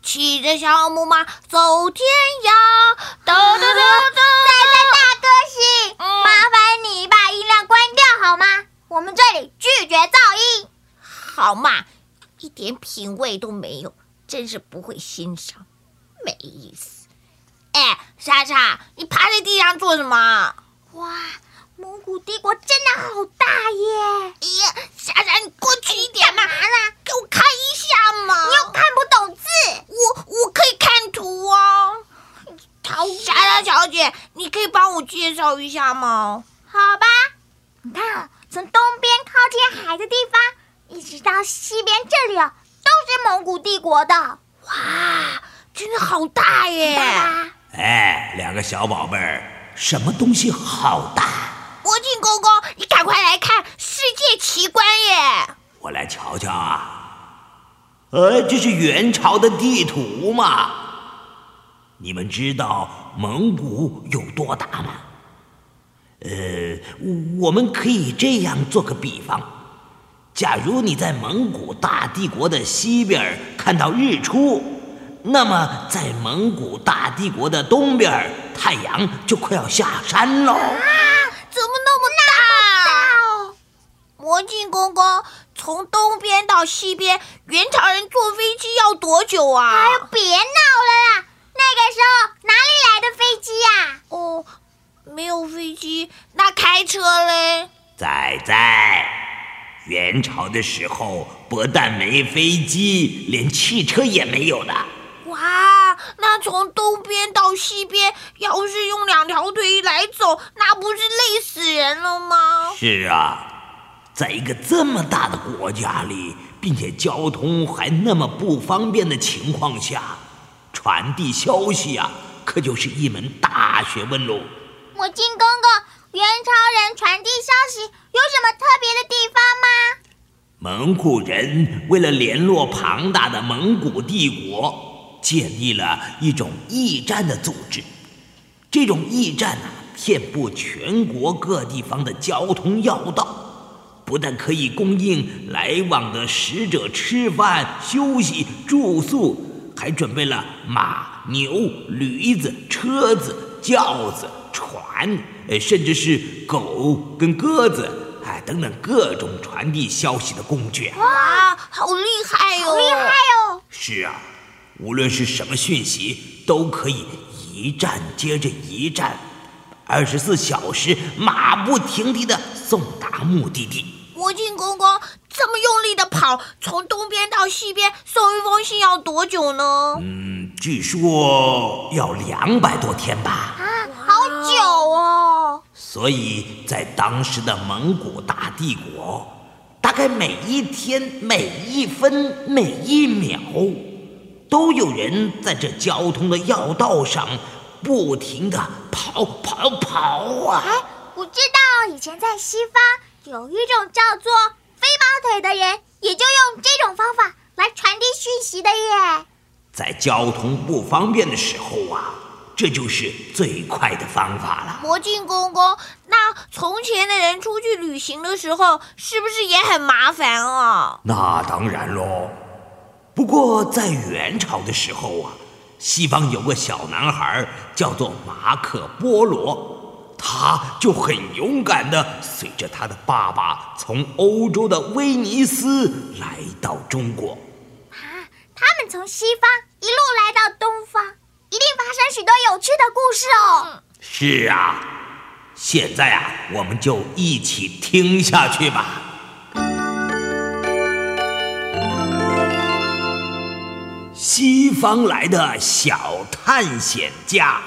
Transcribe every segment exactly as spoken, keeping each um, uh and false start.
骑着小木马走天涯。哒哒哒哒！ 仔仔大哥行，嗯、麻烦你把音量关掉好吗？我们这里拒绝噪音。 好嘛，一点品味都没有，真是不会欣赏，没意思。哎，莎莎，你趴在地上做什么？ 哇，蒙古帝国真的好大耶！ 哎呀，莎莎，你过去一点嘛！ 干嘛啦？ 给我看一下嘛！ 你又看不懂字， 我我可以看图啊。莎莎小姐，你可以帮我介绍一下吗？ 好吧，你看啊，从东边靠近海的地方，一直到西边这里啊，都是蒙古帝国的。 哇，真的好大耶！ 大哎，两个小宝贝儿，什么东西好大？ 魔镜公公，你赶快来看世界奇观耶！ 我来瞧瞧啊。呃，这是元朝的地图嘛？你们知道蒙古有多大吗？呃，我们可以这样做个比方：假如你在蒙古大帝国的西边看到日出，那么在蒙古大帝国的东边，太阳就快要下山喽。 啊，怎么那么大？魔镜公公，从东边到西边，元朝人坐飞机要多久啊？ 哎呦，别闹了啦！那个时候哪里来的飞机呀？ 哦，没有飞机，那开车嘞？ 仔仔，元朝的时候不但没飞机，连汽车也没有的。 哇，那从东边到西边，要是用两条腿来走，那不是累死人了吗？ 是啊，在一个这么大的国家里，并且交通还那么不方便的情况下，传递消息啊，可就是一门大学问喽。 魔镜公公，元朝人传递消息有什么特别的地方吗？ 蒙古人为了联络庞大的蒙古帝国，建立了一种驿站的组织。这种驿站啊，遍布全国各地方的交通要道，不但可以供应来往的使者吃饭、休息、住宿，还准备了马、牛、驴子、车子、轿子、船，甚至是狗跟鸽子，哎，等等各种传递消息的工具。 哇，好厉害哦！ 好厉害哦！ 是啊，无论是什么讯息，都可以一站接着一站，二十四小时马不停蹄地送达目的地。 魔镜公公这么用力的跑，从东边到西边送一封信要多久呢？ 嗯，据说要两百多天吧。 啊，好久哦！ 所以在当时的蒙古大帝国，大概每一天、每一分、每一秒，都有人在这交通的要道上不停地跑跑跑啊！ 哎，我知道以前在西方有一种叫做飞毛腿的人，也就用这种方法来传递讯息的耶。 在交通不方便的时候啊，这就是最快的方法了。 魔镜公公，那从前的人出去旅行的时候，是不是也很麻烦啊？ 那当然喽。不过在元朝的时候啊，西方有个小男孩叫做马可波罗，他就很勇敢地随着他的爸爸从欧洲的威尼斯来到中国。 啊，他们从西方一路来到东方，一定发生许多有趣的故事哦。 是啊，现在啊，我们就一起听下去吧。西方来的小探险家。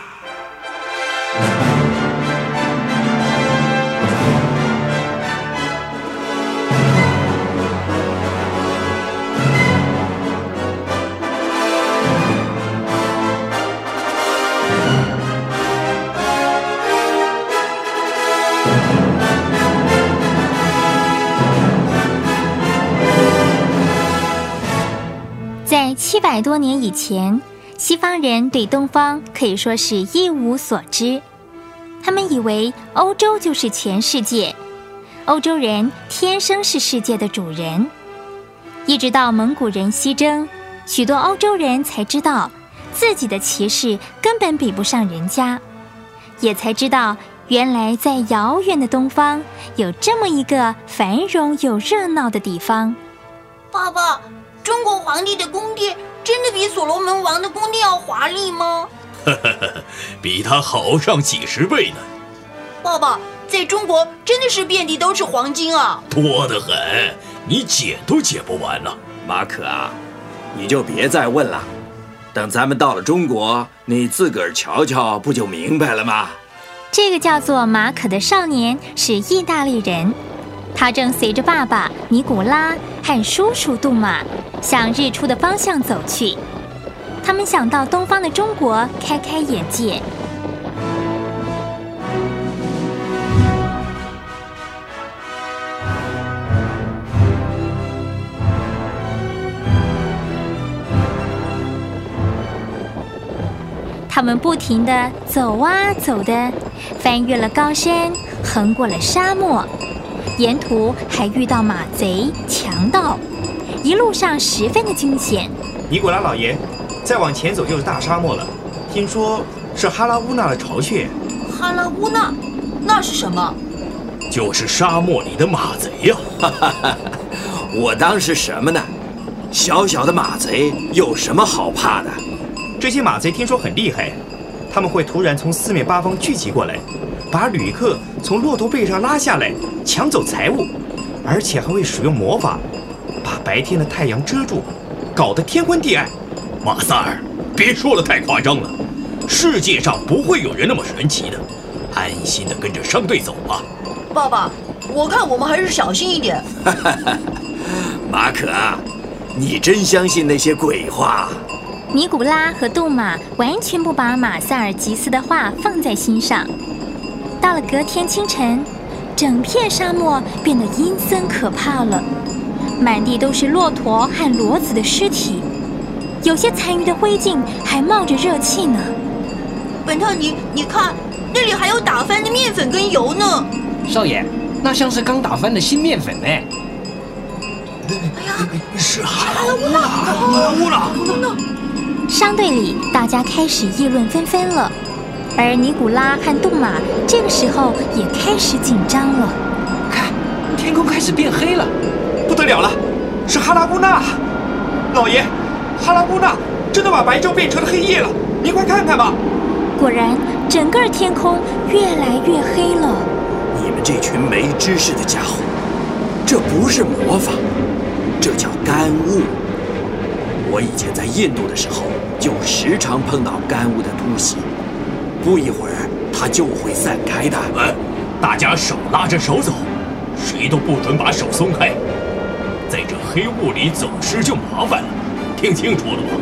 在七百多年以前，西方人对东方可以说是一无所知。他们以为欧洲就是全世界，欧洲人天生是世界的主人。一直到蒙古人西征， 许多欧洲人才知道自己的骑士根本比不上人家，也才知道原来在遥远的东方有这么一个繁荣又热闹的地方。 爸爸，中国皇帝的宫殿真的比所罗门王的宫殿要华丽吗？ 比他好上几十倍呢。 爸爸，在中国真的是遍地都是黄金啊， 多得很，你解都解不完了。 马可啊，你就别再问了，等咱们到了中国，你自个儿瞧瞧，不就明白了吗？ 这个叫做马可的少年是意大利人，他正随着爸爸尼古拉和叔叔杜马向日出的方向走去。他们想到东方的中国开开眼界。他们不停地走啊走的，翻越了高山，横过了沙漠，沿途还遇到马贼、强盗，一路上十分的惊险。 尼古拉老爷，再往前走就是大沙漠了，听说是哈拉乌纳的巢穴。 哈拉乌纳，那是什么？ 就是沙漠里的马贼呀、 啊！我当是什么呢？小小的马贼有什么好怕的？ 这些马贼听说很厉害，他们会突然从四面八方聚集过来，把旅客从骆驼背上拉下来，抢走财物，而且还会使用魔法，把白天的太阳遮住，搞得天昏地暗。 马萨尔，别说的太夸张了，世界上不会有人那么神奇的，安心的跟着商队走吧。 爸爸，我看我们还是小心一点。 马可啊，你真相信那些鬼话？ 尼古拉和杜马完全不把马萨尔吉斯的话放在心上。到了隔天清晨，整片沙漠变得阴森可怕了，满地都是骆驼和骡子的尸体，有些残余的灰烬还冒着热气呢。 本特尼，你看，那里还有打翻的面粉跟油呢。 少爷，那像是刚打翻的新面粉呢。哎呀，是哈拉乌纳，哈拉乌纳！ 商队里大家开始议论纷纷了，而尼古拉和杜马这个时候也开始紧张了。 看，天空开始变黑了， 不得了了，是哈拉乌纳！老爷，哈拉乌纳真的把白昼变成了黑夜了，您快看看吧！ 果然，整个天空越来越黑了。 你们这群没知识的家伙，这不是魔法，这叫干雾。我以前在印度的时候，就时常碰到干雾的突袭，不一会儿它就会散开的。 哎，大家手拉着手走，谁都不准把手松开，在这黑雾里走失就麻烦了，听清楚了吗？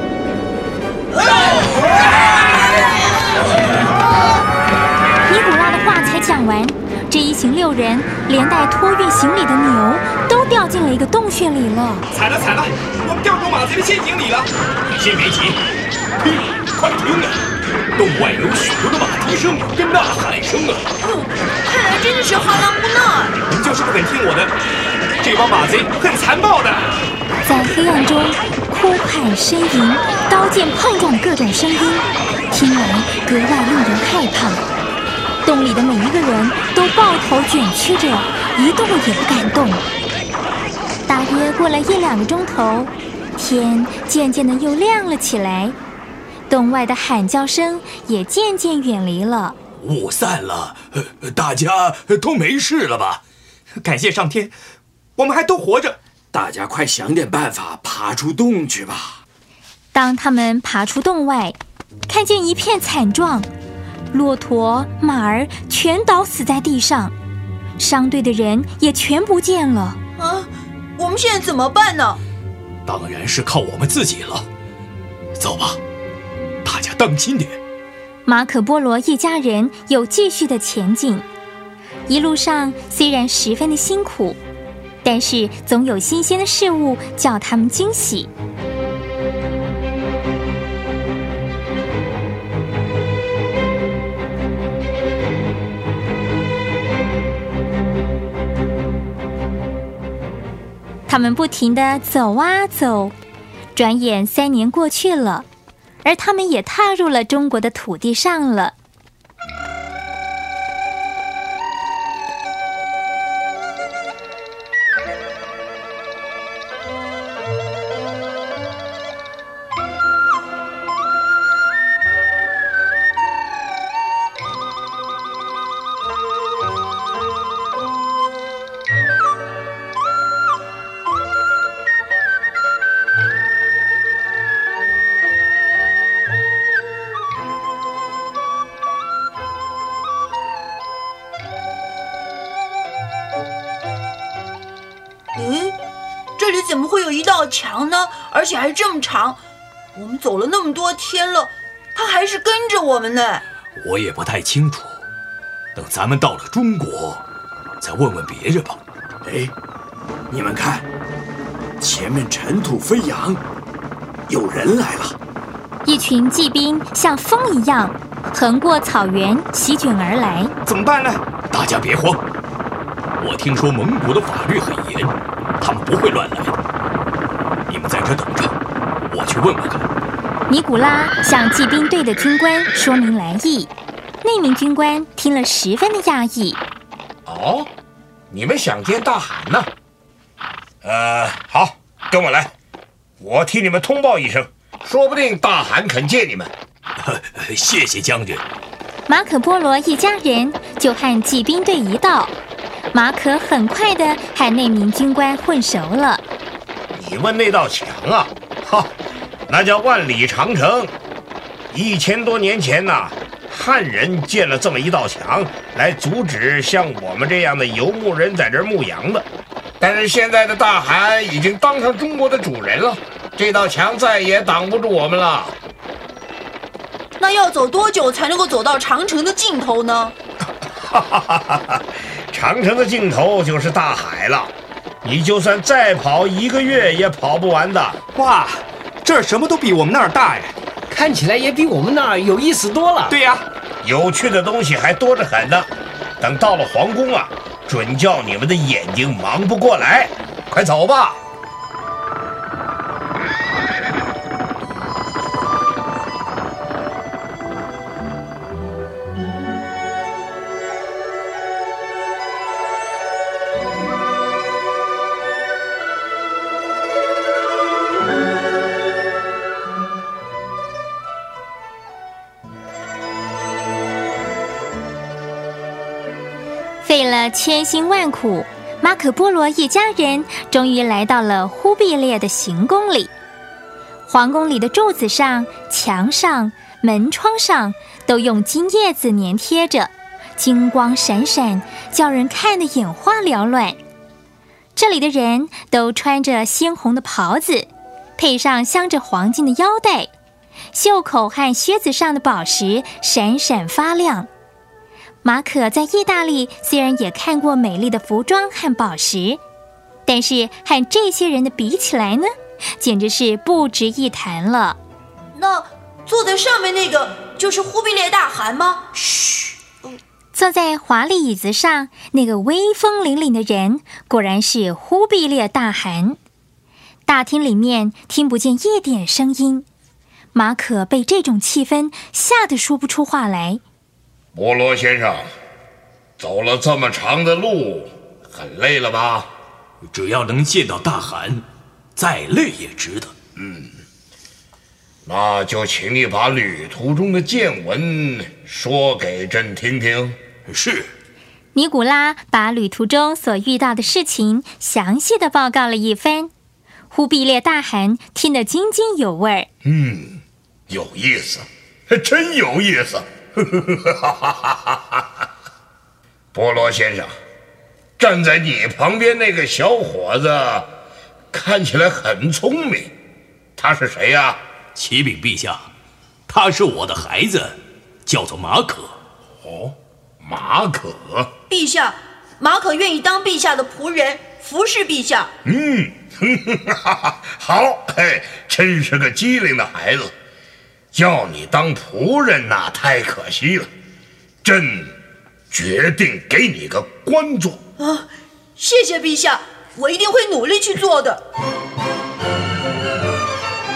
尼古拉的话才讲完，这一行六人连带托运行李的牛都掉进了一个洞穴里了。 惨了惨了，我们掉入马贼的陷阱里了！ 你先别急，听，快听啊！洞外有许多的马蹄声跟呐喊声啊！ 嗯，看来真的是哈拉乌纳。 你们就是不肯听我的，这帮马贼很残暴的。 在黑暗中，哭喊、呻吟、刀剑碰撞的各种声音，听来格外令人害怕。洞里的每一个人都抱头卷曲着，一动也不敢动。大约过了一两个钟头，天渐渐的又亮了起来，洞外的喊叫声也渐渐远离了。 雾散了，大家都没事了吧？ 感谢上天，我们还都活着。 大家快想点办法爬出洞去吧。 当他们爬出洞外，看见一片惨状，骆驼、马儿全倒死在地上，商队的人也全不见了。 啊，我们现在怎么办呢？ 当然是靠我们自己了。走吧，大家当心点。 马可波罗一家人又继续的前进，一路上虽然十分的辛苦，但是总有新鲜的事物叫他们惊喜。他们不停地走啊走， 转眼三年过去了，而他们也踏入了中国的土地上了。 怎么会有一道墙呢？而且还这么长，我们走了那么多天了，它还是跟着我们呢。 我也不太清楚，等咱们到了中国，再问问别人吧。 哎，你们看，前面尘土飞扬，有人来了。 一群骑兵像风一样横过草原席卷而来。 怎么办呢？ 大家别慌，我听说蒙古的法律很严，他们不会乱来的。你们在这等着，我去问问看。 尼古拉向骑兵队的军官说明来意，那名军官听了十分的讶异。 哦，你们想见大汗呢？呃，好，跟我来，我替你们通报一声，说不定大汗肯见你们。 谢谢将军。 马可波罗一家人就和骑兵队一道，马可很快地和那名军官混熟了。 你问那道墙啊，哈，那叫万里长城。一千多年前呐、啊，汉人建了这么一道墙，来阻止像我们这样的游牧人在这儿牧羊的。但是现在的大汗已经当上中国的主人了，这道墙再也挡不住我们了。 那要走多久才能够走到长城的尽头呢？ 哈哈哈哈！长城的尽头就是大海了。你就算再跑一个月也跑不完的。 哇，这儿什么都比我们那儿大呀， 看起来也比我们那儿有意思多了。 对呀、啊，有趣的东西还多着很呢。等到了皇宫啊，准叫你们的眼睛忙不过来。快走吧。 费了千辛万苦，马可波罗一家人终于来到了忽必烈的行宫里。皇宫里的柱子上、墙上、门窗上都用金叶子粘贴着，金光闪闪，叫人看得眼花缭乱。这里的人都穿着鲜红的袍子，配上镶着黄金的腰带，袖口和靴子上的宝石闪闪发亮。马可在意大利虽然也看过美丽的服装和宝石，但是和这些人的比起来呢，简直是不值一谈了。 那坐在上面那个就是忽必烈大汗吗？ 嘘，坐在华丽椅子上那个威风凛凛的人，果然是忽必烈大汗。大厅里面听不见一点声音，马可被这种气氛吓得说不出话来。 波罗先生，走了这么长的路，很累了吧？ 只要能见到大汗，再累也值得。 嗯，那就请你把旅途中的见闻说给朕听听。 是。 尼古拉把旅途中所遇到的事情详细的报告了一番，忽必烈大汗听得津津有味。 嗯，有意思，真有意思。波罗先生，站在你旁边那个小伙子看起来很聪明，他是谁呀、啊？ 启禀陛下，他是我的孩子，叫做马可。 哦，马可。 陛下，马可愿意当陛下的仆人，服侍陛下。 嗯，好，嘿，真是个机灵的孩子。要你当仆人那、啊、太可惜了，朕决定给你个官做。 啊，谢谢陛下，我一定会努力去做的。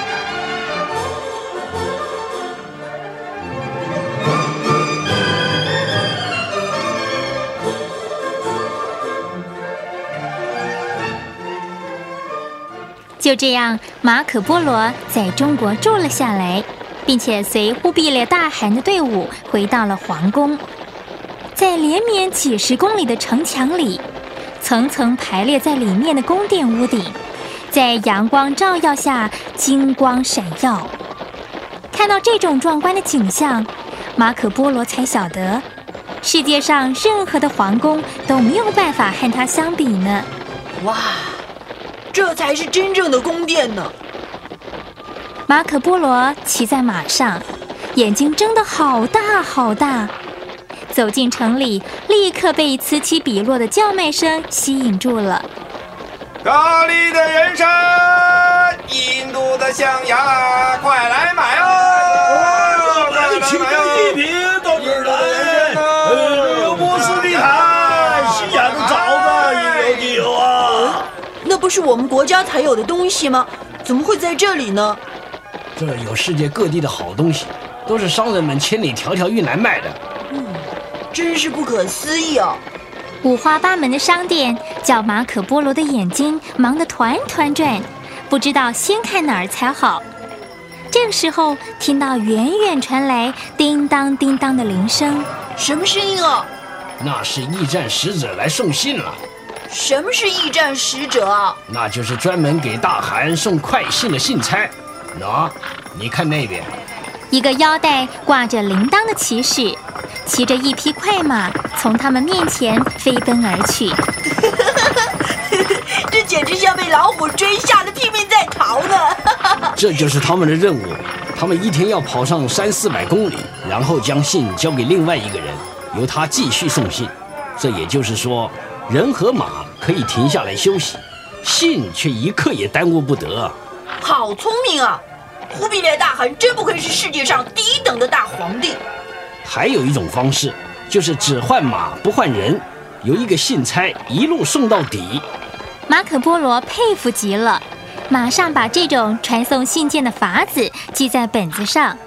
就这样，马可波罗在中国住了下来，并且随忽必烈大汗的队伍回到了皇宫。在连绵几十公里的城墙里，层层排列在里面的宫殿屋顶，在阳光照耀下金光闪耀。看到这种壮观的景象，马可波罗才晓得，世界上任何的皇宫都没有办法和它相比呢。 哇，这才是真正的宫殿呢！ 马可波罗骑在马上，眼睛睁得好大好大，走进城里，立刻被此起彼落的叫卖声吸引住了。 咖喱的人参，印度的象牙，快来买哦！快来买哦！ 一瓶到这儿来。呃，波斯地毯，西亚的枣子也有就有啊。 那不是我们国家才有的东西吗？怎么会在这里呢？ 这有世界各地的好东西，都是商人们千里迢迢运来卖的。 嗯，真是不可思议哦。 五花八门的商店叫马可波罗的眼睛忙得团团转，不知道先看哪儿才好。这个时候，听到远远传来叮当叮当的铃声。 什么声音啊？ 那是驿站使者来送信了。 什么是驿站使者啊？ 那就是专门给大汗送快信的信差。喏，你看那边， 一个腰带挂着铃铛的骑士，骑着一匹快马从他们面前飞奔而去。 这简直像被老虎追，吓得拼命在逃呢。 这就是他们的任务，他们一天要跑上三四百公里，然后将信交给另外一个人，由他继续送信。这也就是说，人和马可以停下来休息，信却一刻也耽误不得。 好聪明啊！忽必烈大汗真不愧是世界上第一等的大皇帝。 还有一种方式，就是只换马不换人，由一个信差一路送到底。 马可波罗佩服极了，马上把这种传送信件的法子记在本子上。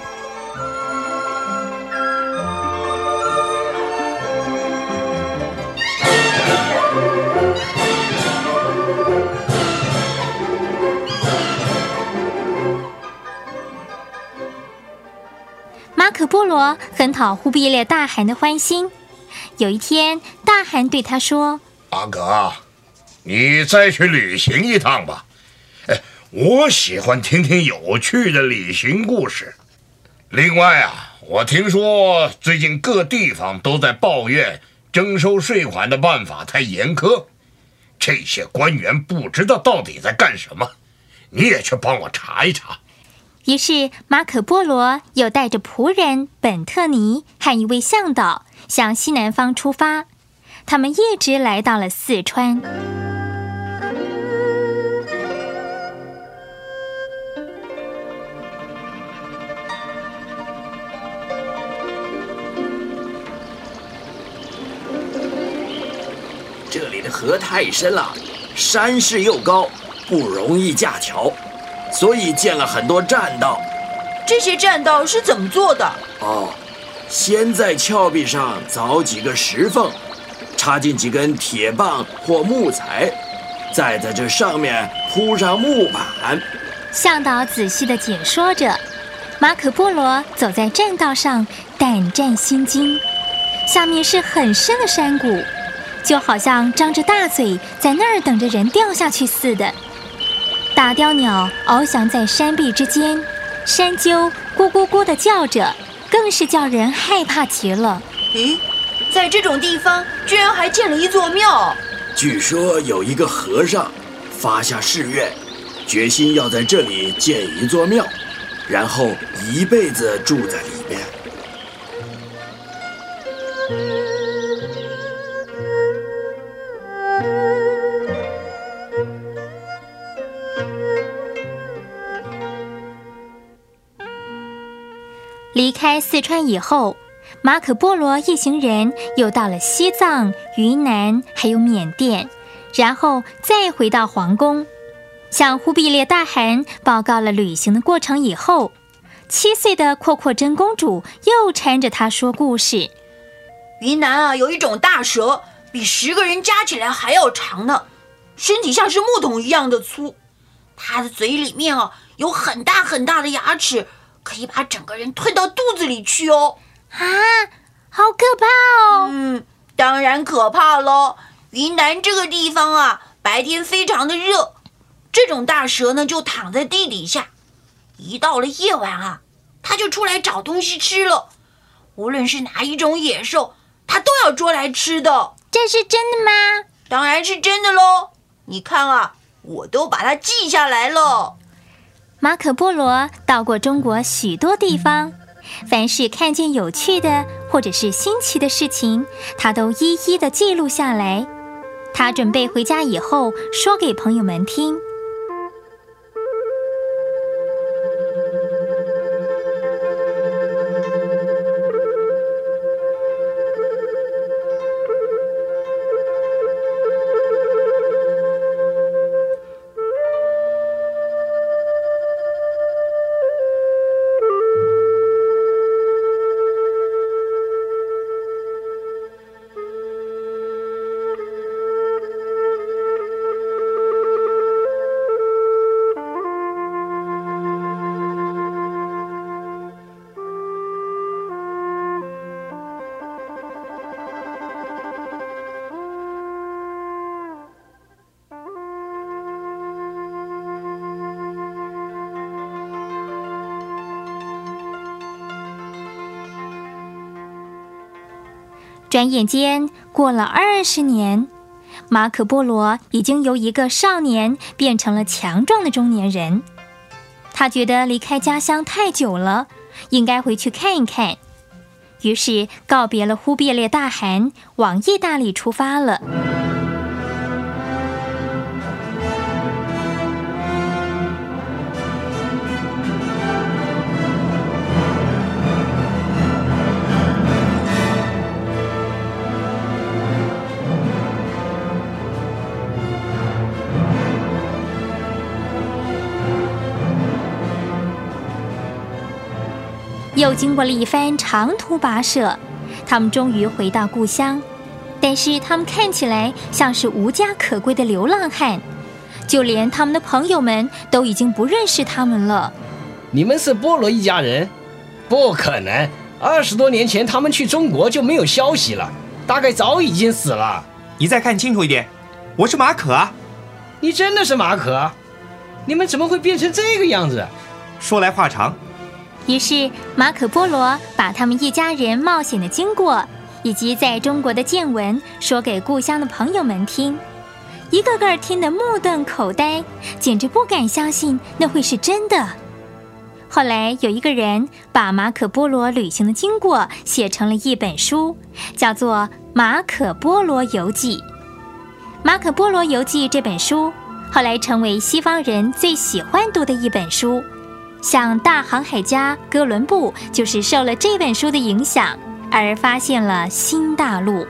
马可波罗很讨忽必烈大汗的欢心。有一天，大汗对他说：“ 阿哥，你再去旅行一趟吧。哎，我喜欢听听有趣的旅行故事。另外啊，我听说最近各地方都在抱怨征收税款的办法太严苛，这些官员不知道到底在干什么，你也去帮我查一查。” 于是马可波罗又带着仆人本特尼和一位向导向西南方出发，他们一直来到了四川。 这里的河太深了，山势又高，不容易架桥，所以建了很多栈道。 这些栈道是怎么做的？ 哦，先在峭壁上凿几个石缝，插进几根铁棒或木材，再在这上面铺上木板。 向导仔细地解说着，马可波罗走在栈道上，胆战心惊。下面是很深的山谷，就好像张着大嘴在那儿等着人掉下去似的。大雕鸟翱翔在山壁之间，山鸠咕咕咕地叫着，更是叫人害怕极了。 咦，在这种地方居然还建了一座庙。 据说有一个和尚发下誓愿，决心要在这里建一座庙，然后一辈子住在里面。 离开四川以后，马可波罗一行人又到了西藏、云南还有缅甸，然后再回到皇宫，向忽必烈大汗报告了旅行的过程以后，七岁的阔阔真公主又缠着他说故事。 云南啊，有一种大蛇，比十个人加起来还要长呢，身体像是木桶一样的粗。 他的嘴里面哦有很大很大的牙齿，可以把整个人吞到肚子里去哦。 啊，好可怕哦！ 嗯，当然可怕咯。云南这个地方啊，白天非常的热，这种大蛇呢就躺在地底下，一到了夜晚啊，它就出来找东西吃了。无论是哪一种野兽，它都要捉来吃的。 这是真的吗？ 当然是真的咯。你看啊，我都把它记下来了。 马可波罗到过中国许多地方，凡是看见有趣的或者是新奇的事情，他都一一的记录下来。他准备回家以后说给朋友们听。转眼间过了二十年，马可波罗已经由一个少年变成了强壮的中年人。他觉得离开家乡太久了，应该回去看一看，于是告别了忽必烈大汗，往意大利出发了。又经过了一番长途跋涉，他们终于回到故乡。但是他们看起来像是无家可归的流浪汉，就连他们的朋友们都已经不认识他们了。 你们是波罗一家人？不可能，二十多年前他们去中国就没有消息了，大概早已经死了。 你再看清楚一点，我是马可啊。 你真的是马可？你们怎么会变成这个样子？ 说来话长。 于是马可波罗把他们一家人冒险的经过以及在中国的见闻说给故乡的朋友们听，一个个听得目瞪口呆，简直不敢相信那会是真的。后来有一个人把马可波罗旅行的经过写成了一本书，叫做《马可波罗游记》。《马可波罗游记》这本书后来成为西方人最喜欢读的一本书，像大航海家哥伦布就是受了这本书的影响而发现了新大陆。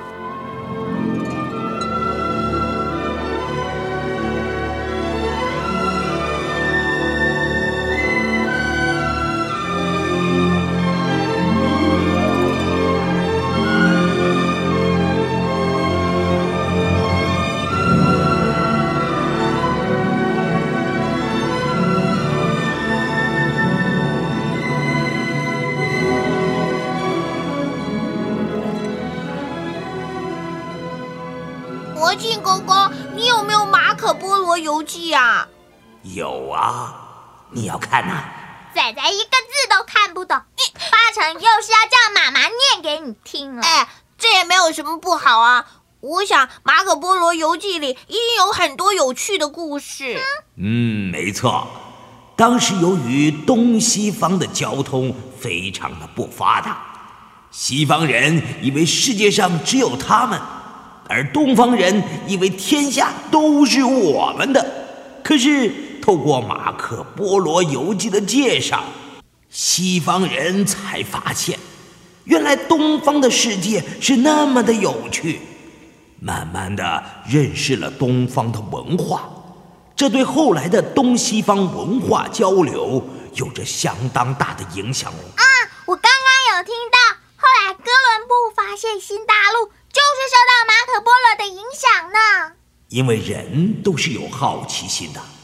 国庆公公，你有没有马可波罗游记啊？ 有啊，你要看啊？ 仔仔一个字都看不懂，八成又是要叫妈妈念给你听了。 哎，这也没有什么不好啊。我想马可波罗游记里一定有很多有趣的故事。 嗯，没错。当时由于东西方的交通非常的不发达，西方人以为世界上只有他们，而东方人以为天下都是我们的。可是透过马可波罗游记的介绍，西方人才发现，原来东方的世界是那么的有趣，慢慢的认识了东方的文化，这对后来的东西方文化交流有着相当大的影响哦。 啊，我刚刚有听到，后来哥伦布发现新大陆就是受到马可波罗的影响呢。 因为人都是有好奇心的，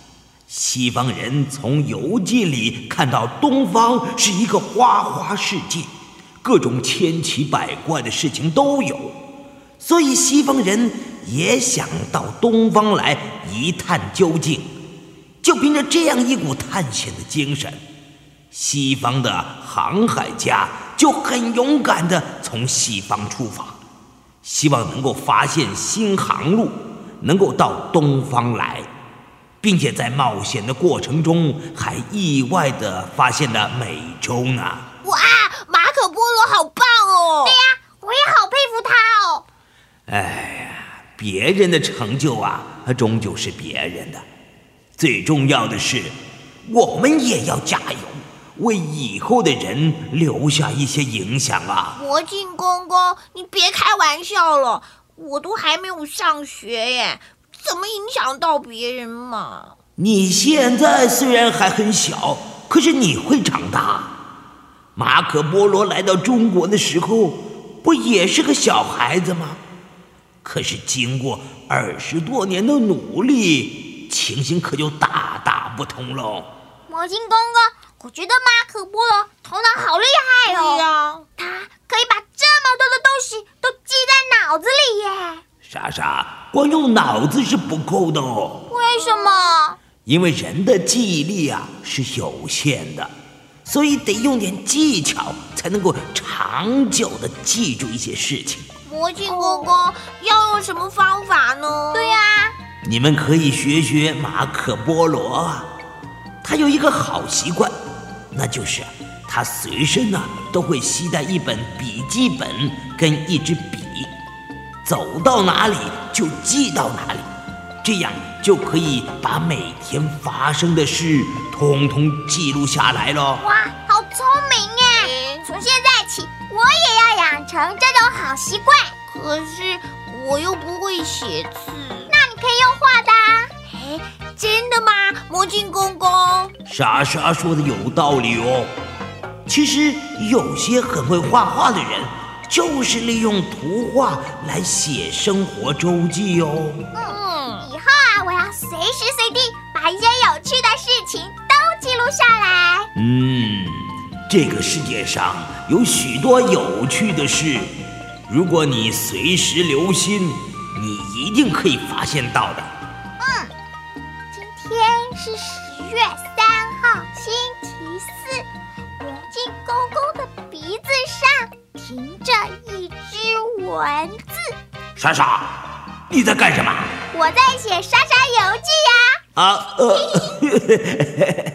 西方人从游记里看到东方是一个花花世界，各种千奇百怪的事情都有，所以西方人也想到东方来一探究竟。就凭着这样一股探险的精神，西方的航海家就很勇敢地从西方出发，希望能够发现新航路，能够到东方来，并且在冒险的过程中还意外地发现了美洲呢。 哇，马可波罗好棒哦！ 对呀，我也好佩服他哦。 哎呀，别人的成就啊，终究是别人的。最重要的是，我们也要加油，为以后的人留下一些影响啊！ 魔镜公公，你别开玩笑了，我都还没有上学耶，怎么影响到别人嘛？ 你现在虽然还很小，可是你会长大。马可波罗来到中国的时候，不也是个小孩子吗？可是经过二十多年的努力，情形可就大大不同喽。 魔镜公公，我觉得马可波罗头脑好厉害哦！ 对呀， 他可以把这么多的东西都记在脑子里耶。 莎莎，光用脑子是不够的哦。 为什么？ 因为人的记忆力啊是有限的，所以得用点技巧才能够长久的记住一些事情。 魔镜公公、哦、要用什么方法呢？ 对呀、啊， 你们可以学学马可波罗啊，他有一个好习惯，那就是他随身呢、啊、都会携带一本笔记本跟一支笔，走到哪里就记到哪里，这样就可以把每天发生的事统统记录下来咯。 哇，好聪明耶！从现在起，我也要养成这种好习惯。 可是我又不会写字， 那你可以用画的啊。 哎，真的吗？魔镜公公， 莎莎说的有道理哦。其实有些很会画画的人，就是利用图画来写生活周记哦。 嗯，以后啊，我要随时随地把一些有趣的事情都记录下来。 嗯，这个世界上有许多有趣的事，如果你随时留心，你一定可以发现到的。 嗯，今天是十月三号，星期四。魔镜公公的鼻子上停着一只蚊子。 莎莎，你在干什么？ 我在写莎莎游记呀。 啊呃。